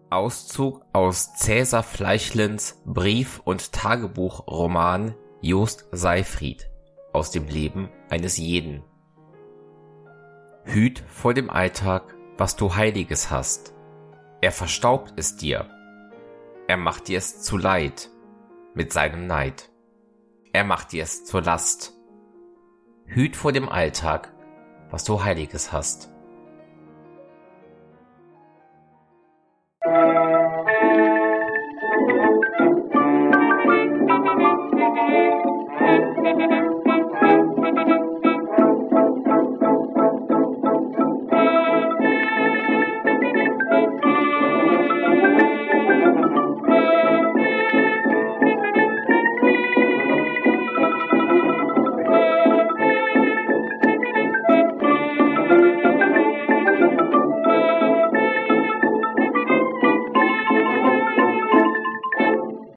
Auszug aus Cäsar Fleischlins Brief- und Tagebuchroman Jost Seyfried aus dem Leben eines jeden. Hüt vor dem Alltag, was du Heiliges hast. Er verstaubt es dir. Er macht dir es zu Leid mit seinem Neid. Er macht dir es zur Last. Hüt vor dem Alltag, was du Heiliges hast.